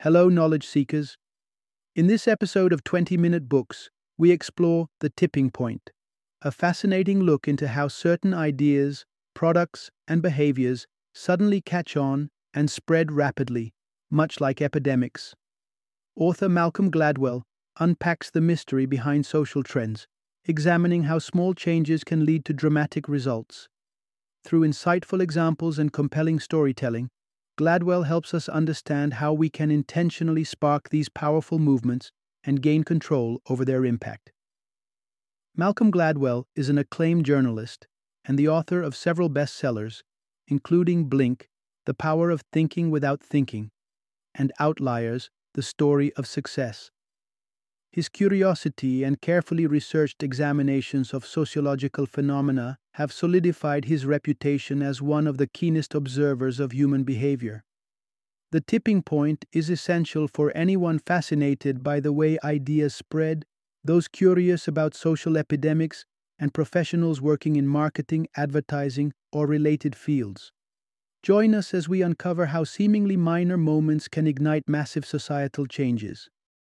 Hello, knowledge seekers. In this episode of 20-Minute Books, we explore The Tipping Point, a fascinating look into how certain ideas, products, and behaviors suddenly catch on and spread rapidly, much like epidemics. Author Malcolm Gladwell unpacks the mystery behind social trends, examining how small changes can lead to dramatic results. Through insightful examples and compelling storytelling, Gladwell helps us understand how we can intentionally spark these powerful movements and gain control over their impact. Malcolm Gladwell is an acclaimed journalist and the author of several bestsellers, including Blink, The Power of Thinking Without Thinking, and Outliers, The Story of Success. His curiosity and carefully researched examinations of sociological phenomena have solidified his reputation as one of the keenest observers of human behavior. The Tipping Point is essential for anyone fascinated by the way ideas spread, those curious about social epidemics, and professionals working in marketing, advertising, or related fields. Join us as we uncover how seemingly minor moments can ignite massive societal changes.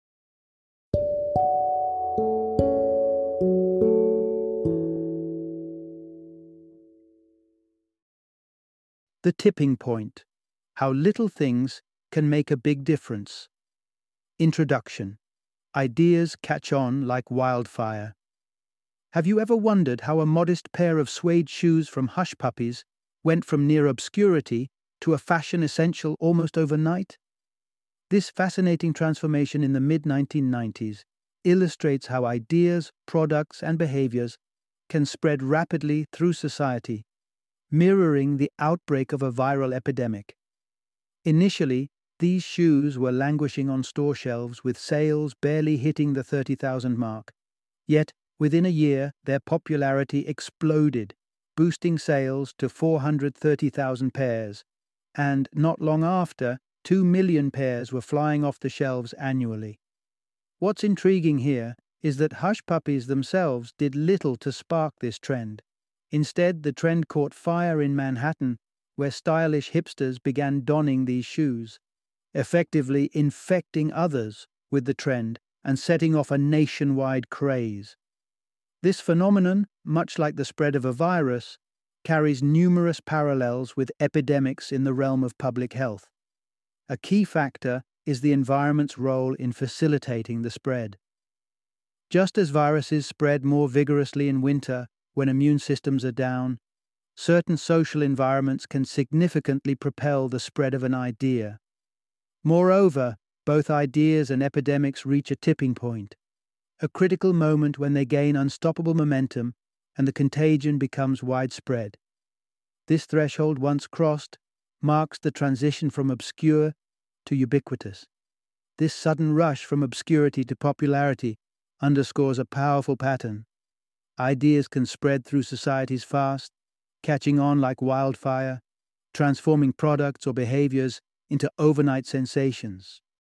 The Tipping Point: How Little Things Can Make a Big Difference. Introduction. Ideas catch on like wildfire. Have you ever wondered how a modest pair of suede shoes from Hush Puppies went from near obscurity to a fashion essential almost overnight? This fascinating transformation in the mid-1990s illustrates how ideas, products, and behaviors can spread rapidly through society, mirroring the outbreak of a viral epidemic. Initially, these shoes were languishing on store shelves with sales barely hitting the 30,000 mark. Yet, within a year, their popularity exploded, boosting sales to 430,000 pairs, and not long after, 2 million pairs were flying off the shelves annually. What's intriguing here is that Hush Puppies themselves did little to spark this trend. Instead, the trend caught fire in Manhattan, where stylish hipsters began donning these shoes, effectively infecting others with the trend and setting off a nationwide craze. This phenomenon, much like the spread of a virus, carries numerous parallels with epidemics in the realm of public health. A key factor is the environment's role in facilitating the spread. Just as viruses spread more vigorously in winter when immune systems are down, certain social environments can significantly propel the spread of an idea. Moreover, both ideas and epidemics reach a tipping point, a critical moment when they gain unstoppable momentum and the contagion becomes widespread. This threshold, once crossed, marks the transition from obscure to ubiquitous. This sudden rush from obscurity to popularity underscores a powerful pattern. Ideas can spread through societies fast, catching on like wildfire, transforming products or behaviors into overnight sensations.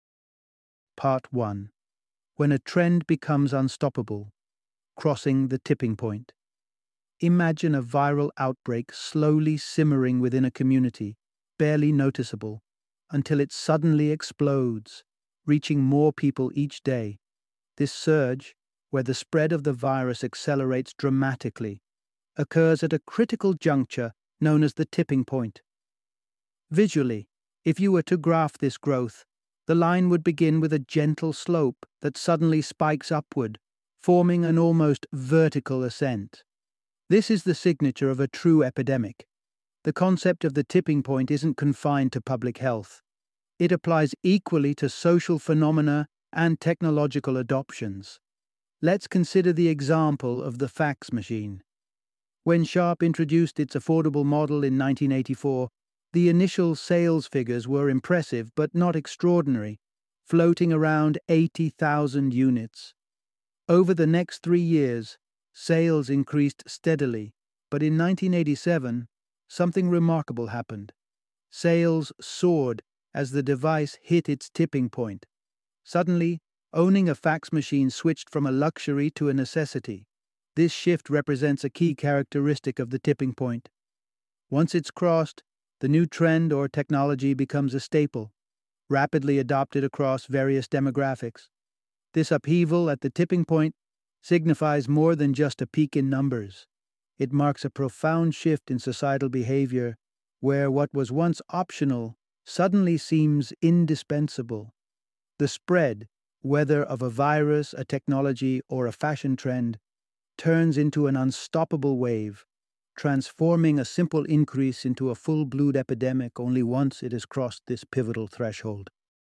Part 1. When a trend becomes unstoppable, crossing the tipping point. Imagine a viral outbreak slowly simmering within a community, barely noticeable, until it suddenly explodes, reaching more people each day. This surge, where the spread of the virus accelerates dramatically, occurs at a critical juncture known as the tipping point. Visually, if you were to graph this growth, the line would begin with a gentle slope that suddenly spikes upward, forming an almost vertical ascent. This is the signature of a true epidemic. The concept of the tipping point isn't confined to public health. It applies equally to social phenomena and technological adoptions. Let's consider the example of the fax machine. When Sharp introduced its affordable model in 1984, the initial sales figures were impressive but not extraordinary, floating around 80,000 units. Over the next 3 years, sales increased steadily, but in 1987, something remarkable happened. Sales soared as the device hit its tipping point. Suddenly, owning a fax machine switched from a luxury to a necessity. This shift represents a key characteristic of the tipping point. Once it's crossed, the new trend or technology becomes a staple. rapidly adopted across various demographics. This upheaval at the tipping point signifies more than just a peak in numbers. It marks a profound shift in societal behavior where what was once optional suddenly seems indispensable. The spread, whether of a virus, a technology, or a fashion trend, turns into an unstoppable wave, transforming a simple increase into a full-blown epidemic only once it has crossed this pivotal threshold.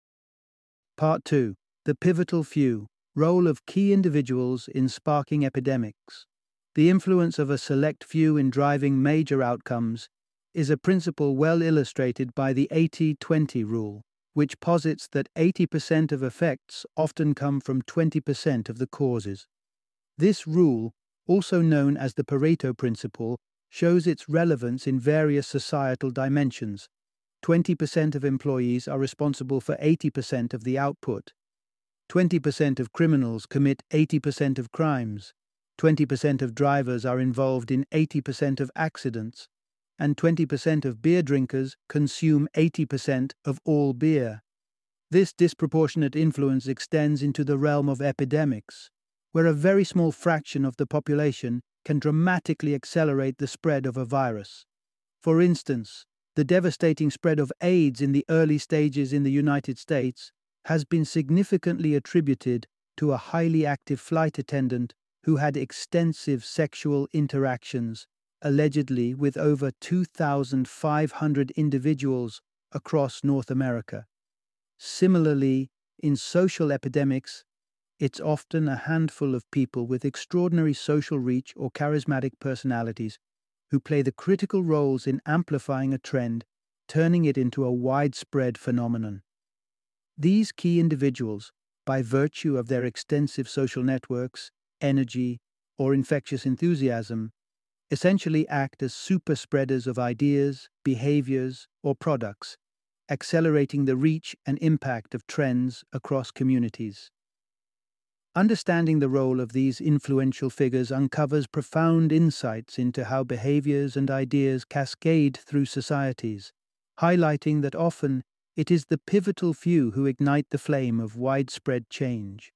Part 2. The pivotal few. Role of key individuals in sparking epidemics. The influence of a select few in driving major outcomes is a principle well illustrated by the 80-20 rule, which posits that 80% of effects often come from 20% of the causes. This rule, also known as the Pareto principle, shows its relevance in various societal dimensions. 20% of employees are responsible for 80% of the output. 20% of criminals commit 80% of crimes. 20% of drivers are involved in 80% of accidents. And 20% of beer drinkers consume 80% of all beer. This disproportionate influence extends into the realm of epidemics, where a very small fraction of the population can dramatically accelerate the spread of a virus. For instance, the devastating spread of AIDS in the early stages in the United States has been significantly attributed to a highly active flight attendant who had extensive sexual interactions, allegedly with over 2,500 individuals across North America. Similarly, in social epidemics, it's often a handful of people with extraordinary social reach or charismatic personalities who play the critical roles in amplifying a trend, turning it into a widespread phenomenon. These key individuals, by virtue of their extensive social networks, energy, or infectious enthusiasm, essentially act as super spreaders of ideas, behaviors, or products, accelerating the reach and impact of trends across communities. Understanding the role of these influential figures uncovers profound insights into how behaviors and ideas cascade through societies, highlighting that often it is the pivotal few who ignite the flame of widespread change.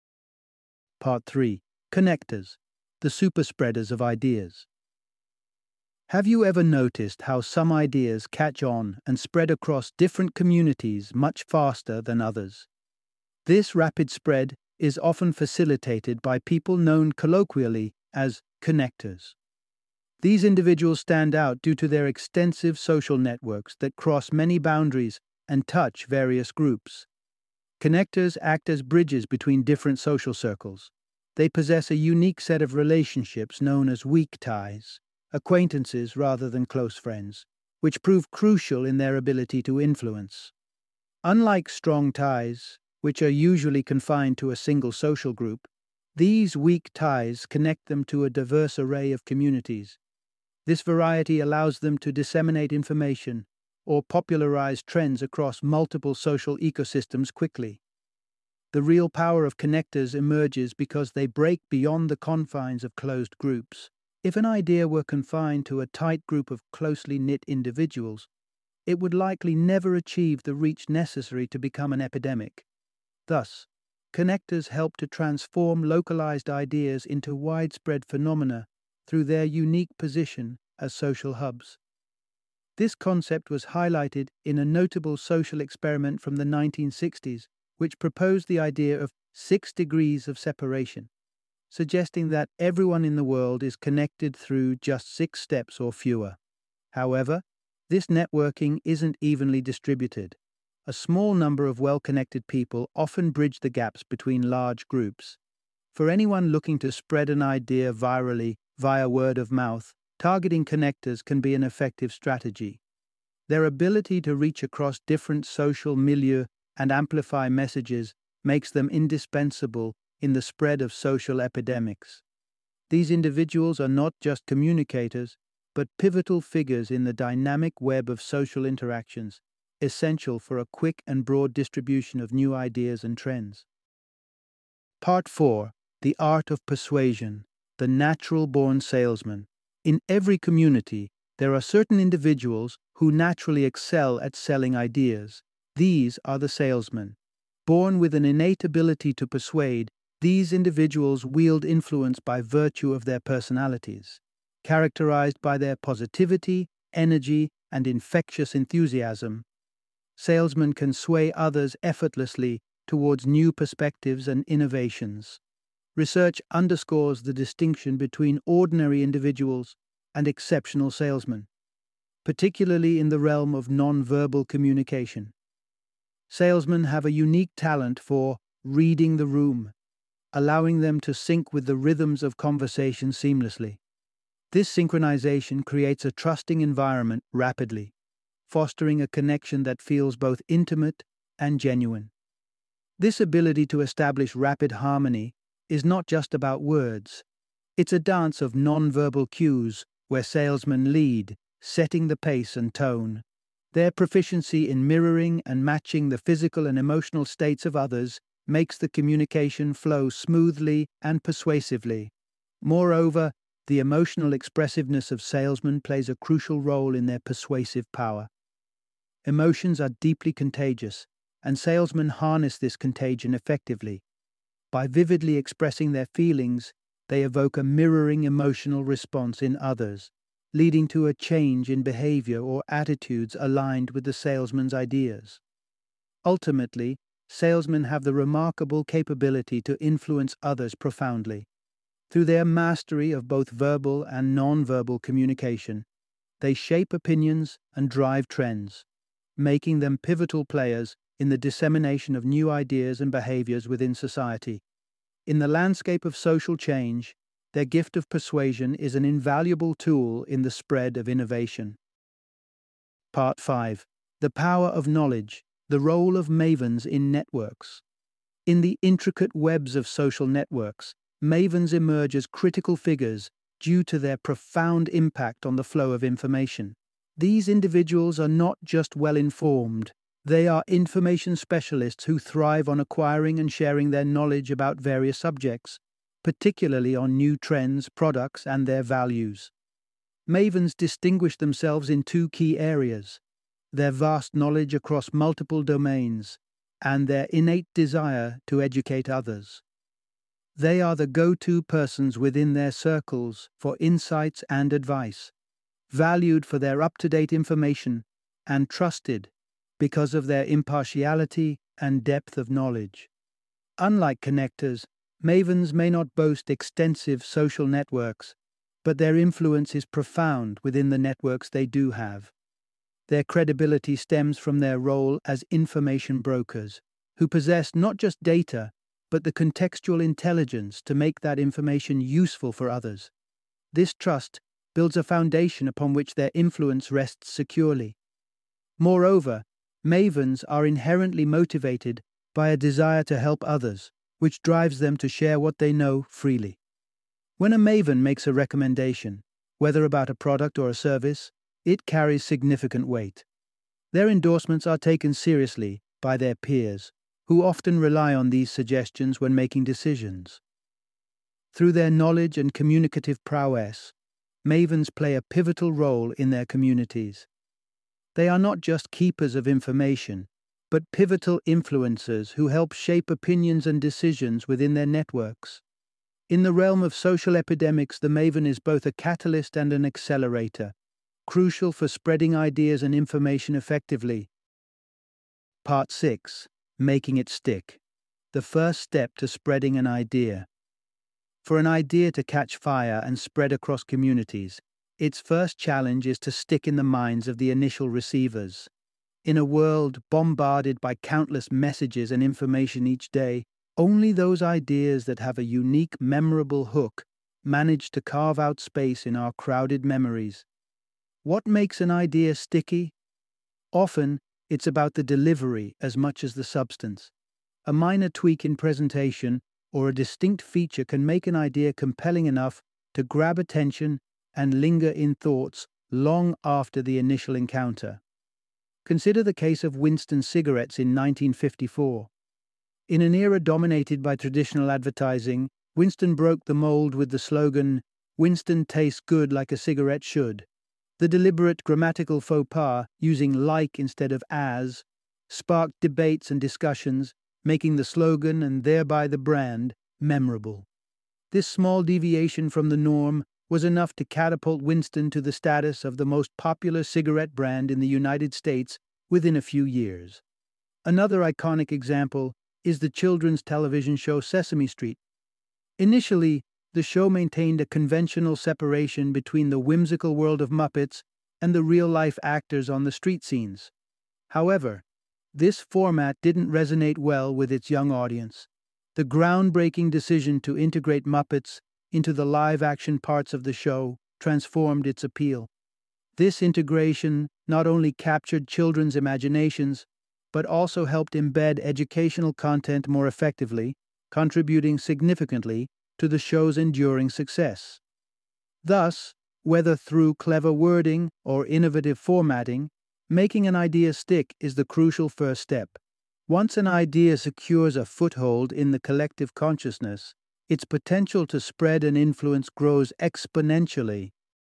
Part 3. Connectors, the superspreaders of ideas. Have you ever noticed how some ideas catch on and spread across different communities much faster than others? This rapid spread is often facilitated by people known colloquially as connectors. These individuals stand out due to their extensive social networks that cross many boundaries and touch various groups. Connectors act as bridges between different social circles. They possess a unique set of relationships known as weak ties, acquaintances rather than close friends, which prove crucial in their ability to influence. Unlike strong ties, which are usually confined to a single social group, these weak ties connect them to a diverse array of communities. This variety allows them to disseminate information or popularize trends across multiple social ecosystems quickly. The real power of connectors emerges because they break beyond the confines of closed groups. If an idea were confined to a tight group of closely knit individuals, it would likely never achieve the reach necessary to become an epidemic. Thus, connectors help to transform localized ideas into widespread phenomena through their unique position as social hubs. This concept was highlighted in a notable social experiment from the 1960s, which proposed the idea of 6 degrees of separation, suggesting that everyone in the world is connected through just 6 steps or fewer. However, this networking isn't evenly distributed. A small number of well-connected people often bridge the gaps between large groups. For anyone looking to spread an idea virally via word of mouth, targeting connectors can be an effective strategy. Their ability to reach across different social milieux and amplify messages makes them indispensable in the spread of social epidemics. These individuals are not just communicators, but pivotal figures in the dynamic web of social interactions, essential for a quick and broad distribution of new ideas and trends. Part 4. The Art of Persuasion, the Natural-Born Salesman. In every community, there are certain individuals who naturally excel at selling ideas. These are the salesmen. Born with an innate ability to persuade, these individuals wield influence by virtue of their personalities, characterized by their positivity, energy, and infectious enthusiasm. Salesmen can sway others effortlessly towards new perspectives and innovations. Research underscores the distinction between ordinary individuals and exceptional salesmen, particularly in the realm of nonverbal communication. Salesmen have a unique talent for reading the room, allowing them to sync with the rhythms of conversation seamlessly. This synchronization creates a trusting environment rapidly, fostering a connection that feels both intimate and genuine. This ability to establish rapid harmony is not just about words. It's a dance of nonverbal cues where salesmen lead, setting the pace and tone. Their proficiency in mirroring and matching the physical and emotional states of others makes the communication flow smoothly and persuasively. Moreover, the emotional expressiveness of salesmen plays a crucial role in their persuasive power. Emotions are deeply contagious, and salesmen harness this contagion effectively. By vividly expressing their feelings, they evoke a mirroring emotional response in others, leading to a change in behavior or attitudes aligned with the salesman's ideas. Ultimately, salesmen have the remarkable capability to influence others profoundly. Through their mastery of both verbal and nonverbal communication, they shape opinions and drive trends, making them pivotal players in the dissemination of new ideas and behaviors within society. In the landscape of social change, their gift of persuasion is an invaluable tool in the spread of innovation. Part 5. The Power of Knowledge, the Role of Mavens in Networks. In the intricate webs of social networks, mavens emerge as critical figures due to their profound impact on the flow of information. These individuals are not just well-informed, they are information specialists who thrive on acquiring and sharing their knowledge about various subjects, particularly on new trends, products, and their values. Mavens distinguish themselves in two key areas: their vast knowledge across multiple domains, and their innate desire to educate others. They are the go-to persons within their circles for insights and advice, valued for their up-to-date information, and trusted because of their impartiality and depth of knowledge. Unlike connectors, mavens may not boast extensive social networks, but their influence is profound within the networks they do have. Their credibility stems from their role as information brokers, who possess not just data, but the contextual intelligence to make that information useful for others. This trust builds a foundation upon which their influence rests securely. Moreover, mavens are inherently motivated by a desire to help others, which drives them to share what they know freely. When a maven makes a recommendation, whether about a product or a service, it carries significant weight. Their endorsements are taken seriously by their peers, who often rely on these suggestions when making decisions. Through their knowledge and communicative prowess, mavens play a pivotal role in their communities. They are not just keepers of information, but pivotal influencers who help shape opinions and decisions within their networks. In the realm of social epidemics, the maven is both a catalyst and an accelerator, crucial for spreading ideas and information effectively. Part 6. Making it stick. The first step to spreading an idea. For an idea to catch fire and spread across communities, its first challenge is to stick in the minds of the initial receivers. In a world bombarded by countless messages and information each day, only those ideas that have a unique, memorable hook manage to carve out space in our crowded memories. What makes an idea sticky? Often, it's about the delivery as much as the substance. A minor tweak in presentation or a distinct feature can make an idea compelling enough to grab attention and linger in thoughts long after the initial encounter. Consider the case of Winston cigarettes in 1954. In an era dominated by traditional advertising, Winston broke the mold with the slogan, "Winston tastes good like a cigarette should." The deliberate grammatical faux pas, using like instead of as, sparked debates and discussions, making the slogan and thereby the brand memorable. This small deviation from the norm was enough to catapult Winston to the status of the most popular cigarette brand in the United States within a few years. Another iconic example is the children's television show Sesame Street. Initially, the show maintained a conventional separation between the whimsical world of Muppets and the real-life actors on the street scenes. However, this format didn't resonate well with its young audience. The groundbreaking decision to integrate Muppets into the live-action parts of the show transformed its appeal. This integration not only captured children's imaginations, but also helped embed educational content more effectively, contributing significantly to the show's enduring success. Thus, whether through clever wording or innovative formatting, making an idea stick is the crucial first step. Once an idea secures a foothold in the collective consciousness, its potential to spread and influence grows exponentially.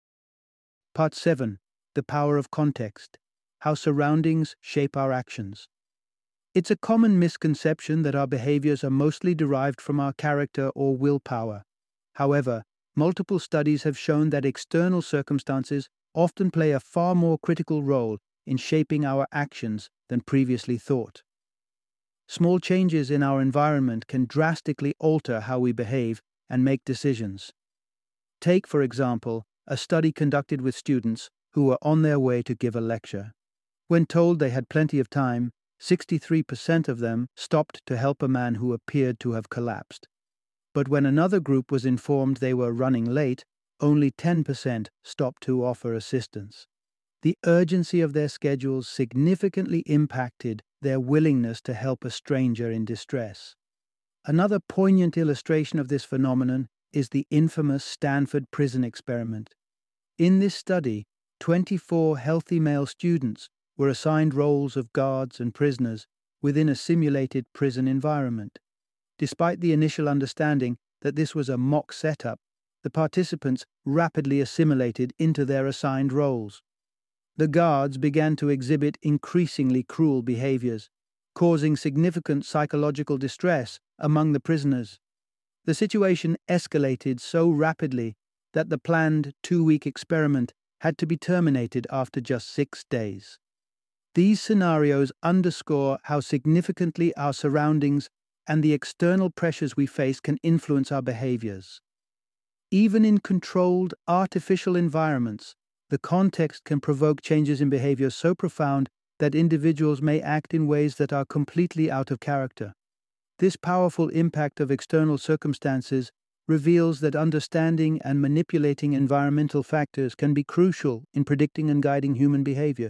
Part 7. The Power of Context. How Surroundings Shape Our Actions. It's a common misconception that our behaviors are mostly derived from our character or willpower. However, multiple studies have shown that external circumstances often play a far more critical role in shaping our actions than previously thought. Small changes in our environment can drastically alter how we behave and make decisions. Take, for example, a study conducted with students who were on their way to give a lecture. When told they had plenty of time, 63% of them stopped to help a man who appeared to have collapsed. But when another group was informed they were running late, only 10% stopped to offer assistance. The urgency of their schedules significantly impacted their willingness to help a stranger in distress. Another poignant illustration of this phenomenon is the infamous Stanford prison experiment. In this study, 24 healthy male students were assigned roles of guards and prisoners within a simulated prison environment. Despite the initial understanding that this was a mock setup, the participants rapidly assimilated into their assigned roles. The guards began to exhibit increasingly cruel behaviors, causing significant psychological distress among the prisoners. The situation escalated so rapidly that the planned 2-week experiment had to be terminated after just 6 days. These scenarios underscore how significantly our surroundings and the external pressures we face can influence our behaviors. Even in controlled, artificial environments, the context can provoke changes in behavior so profound that individuals may act in ways that are completely out of character. This powerful impact of external circumstances reveals that understanding and manipulating environmental factors can be crucial in predicting and guiding human behavior.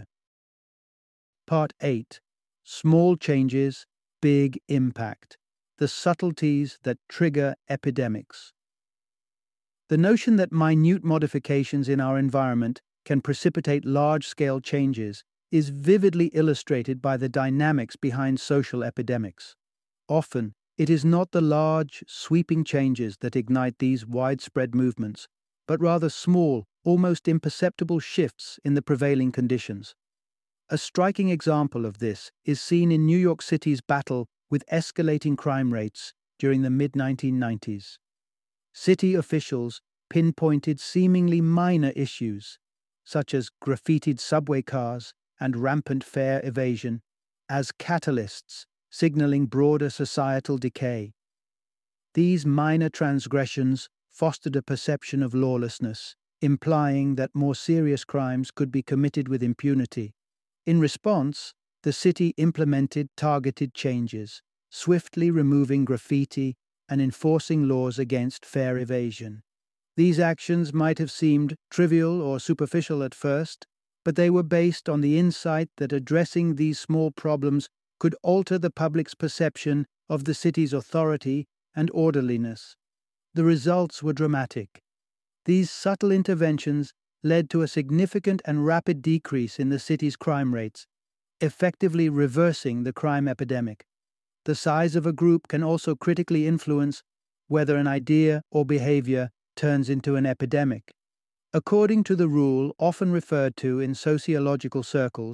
Part 8. Small changes, big impact. The subtleties that trigger epidemics. The notion that minute modifications in our environment can precipitate large-scale changes is vividly illustrated by the dynamics behind social epidemics. Often, it is not the large, sweeping changes that ignite these widespread movements, but rather small, almost imperceptible shifts in the prevailing conditions. A striking example of this is seen in New York City's battle with escalating crime rates during the mid-1990s. City officials pinpointed seemingly minor issues, such as graffitied subway cars and rampant fare evasion, as catalysts signaling broader societal decay. These minor transgressions fostered a perception of lawlessness, implying that more serious crimes could be committed with impunity. In response, the city implemented targeted changes, swiftly removing graffiti and enforcing laws against fare evasion. These actions might have seemed trivial or superficial at first, but they were based on the insight that addressing these small problems could alter the public's perception of the city's authority and orderliness. The results were dramatic. These subtle interventions led to a significant and rapid decrease in the city's crime rates, effectively reversing the crime epidemic. The size of a group can also critically influence whether an idea or behavior turns into an epidemic. According to the rule often referred to in sociological circles,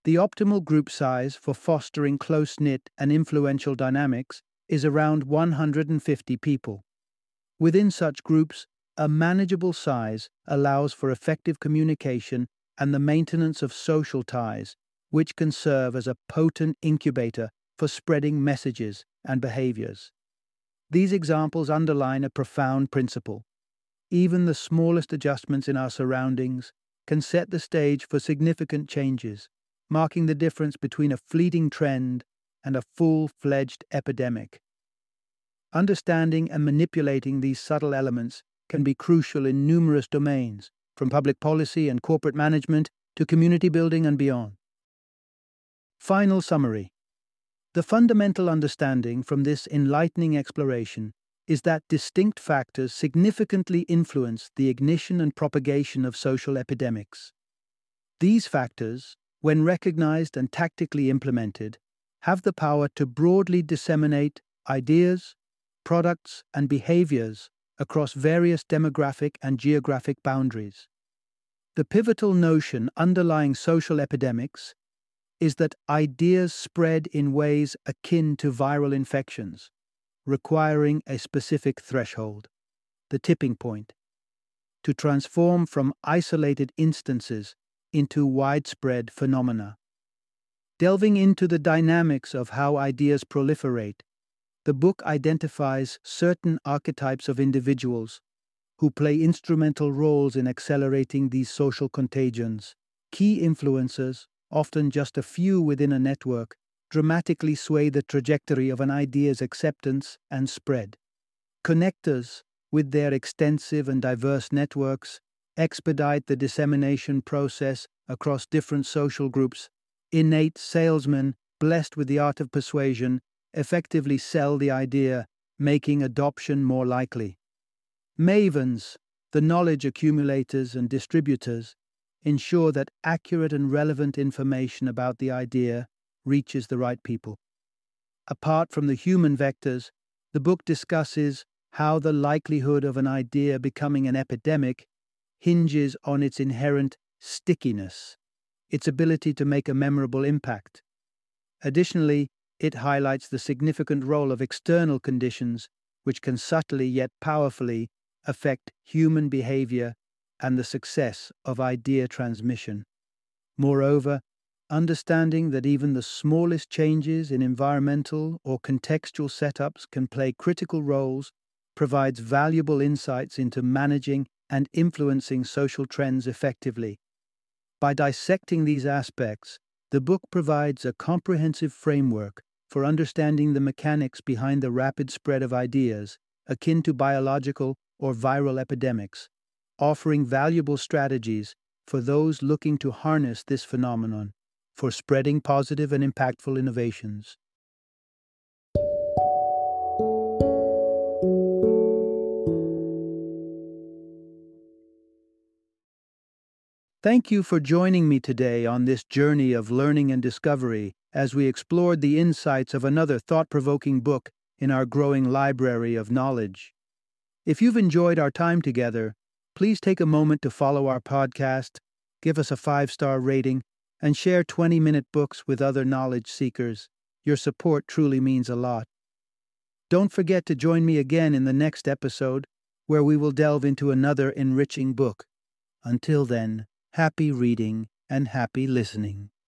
The optimal group size for fostering close-knit and influential dynamics is around 150 people. Within such groups, a manageable size allows for effective communication and the maintenance of social ties, which can serve as a potent incubator for spreading messages and behaviors. These examples underline a profound principle. Even the smallest adjustments in our surroundings can set the stage for significant changes, marking the difference between a fleeting trend and a full-fledged epidemic. Understanding and manipulating these subtle elements can be crucial in numerous domains, from public policy and corporate management to community building and beyond. Final summary. The fundamental understanding from this enlightening exploration is that distinct factors significantly influence the ignition and propagation of social epidemics. These factors, when recognized and tactically implemented, have the power to broadly disseminate ideas, products, and behaviors across various demographic and geographic boundaries. The pivotal notion underlying social epidemics is that ideas spread in ways akin to viral infections, requiring a specific threshold, the tipping point, to transform from isolated instances into widespread phenomena. Delving into the dynamics of how ideas proliferate, the book identifies certain archetypes of individuals who play instrumental roles in accelerating these social contagions. Key influencers, often just a few within a network, dramatically sway the trajectory of an idea's acceptance and spread. Connectors, with their extensive and diverse networks, expedite the dissemination process across different social groups. Innate salesmen, blessed with the art of persuasion, effectively sell the idea, making adoption more likely. Mavens, the knowledge accumulators and distributors, ensure that accurate and relevant information about the idea reaches the right people. Apart from the human vectors, the book discusses how the likelihood of an idea becoming an epidemic hinges on its inherent stickiness, its ability to make a memorable impact. Additionally, it highlights the significant role of external conditions, which can subtly yet powerfully affect human behavior and the success of idea transmission. Moreover, understanding that even the smallest changes in environmental or contextual setups can play critical roles provides valuable insights into managing and influencing social trends effectively. By dissecting these aspects, the book provides a comprehensive framework for understanding the mechanics behind the rapid spread of ideas, akin to biological or viral epidemics, offering valuable strategies for those looking to harness this phenomenon for spreading positive and impactful innovations. Thank you for joining me today on this journey of learning and discovery as we explored the insights of another thought-provoking book in our growing library of knowledge. If you've enjoyed our time together, please take a moment to follow our podcast, give us a 5-star rating, and share 20-minute books with other knowledge seekers. Your support truly means a lot. Don't forget to join me again in the next episode, where we will delve into another enriching book. Until then, happy reading and happy listening.